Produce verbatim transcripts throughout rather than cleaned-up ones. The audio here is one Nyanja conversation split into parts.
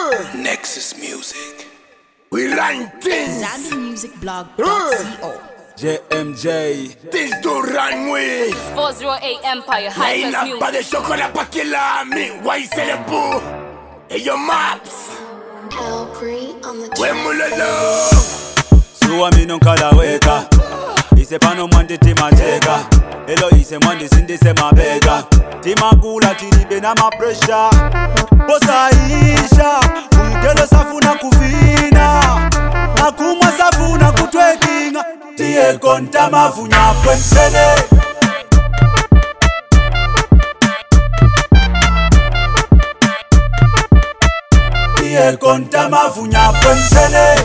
Nexus Music. We run things. Zambi Music Blog dot co. J M J. Things to run with. four oh eight Empire, High Line Class up Music. by the chocolate pakila me. Why say the boo? Hey, your maps. L Pre on the When mulalo. So I mean on kala weka. Ise pano mwandi tima teka. Elo ise mwandi sindi se mabega. Tima kula tilibe na ma pressure. Bosa isha. Uitelo safuna kuvina. Akumwa safuna kutwekinga. Tie konta mafunya pwensele. Tie konta mafunya pwensele.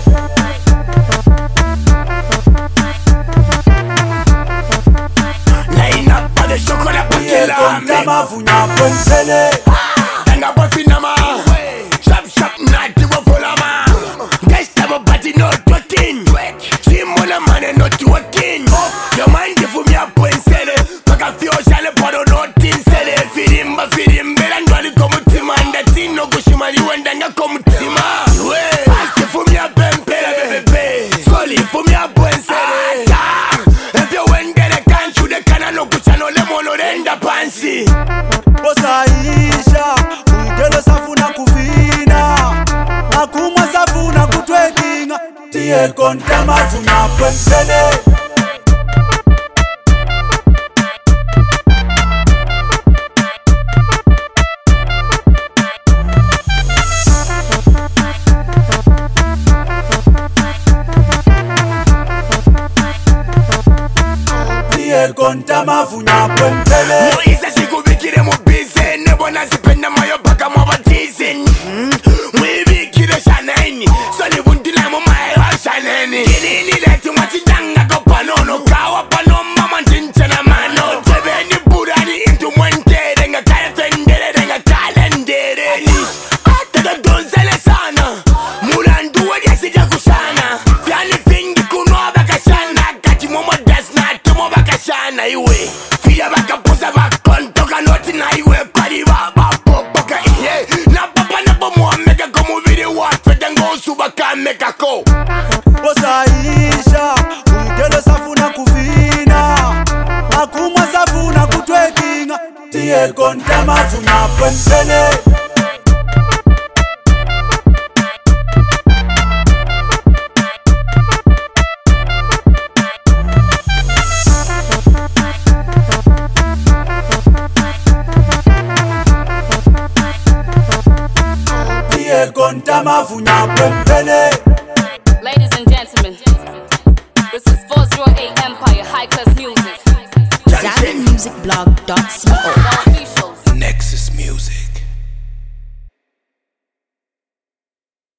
Line up by the chocolate Tie pakila konta me. mafunya pwensele. Tanga bofi nama. Shop shop night you full of ma. Guys have a body not working. Team on a man and not working. Your mind if me up when sell it. Paka fio shale pado not tin sell it. Feed ba feed him bela ndwali komu tima. Nda tin no kushima ni wenda nga komu tima. Fast if me up and pela bebe. Solly for me up when sell it. If you went get a can shoot the can no kuchano lemono renda pansi. Bosa isha. Uitelo safuna kuvina. Akumwa safuna kutwekinga. Tie konta mafunya pwensele. Tie konta mafunya pwensele. Moise sikubikire mu busy nebo nazipenda moyo paka mwabatizi mwibikire shaneni soni bundila mu mayo shaneni kinini letu mwachindanga kopanono kawa pano mama nchinchana mano tebeni burani intu mwentere nga kaya fendere nga kalendere ataka donzele sana mulandu wadi asija kushana fyani fingi kunwa bakashana kati momo desna tumo bakashana iwe fiya bakapuza bakontoka noti na iwe kwali babapopoka ihe na papa na bomo ameka komuviri wafete ngosu bakameka ko Bosa isha. Uitelo safuna kuvina. Akumwa safuna kutwekinga. Tie konta mafunya pwensele. Tie konta mafunya pwensele. Ladies and gentlemen, this is four oh eight Empire, High Class Music. Zambi Music Blog dot co.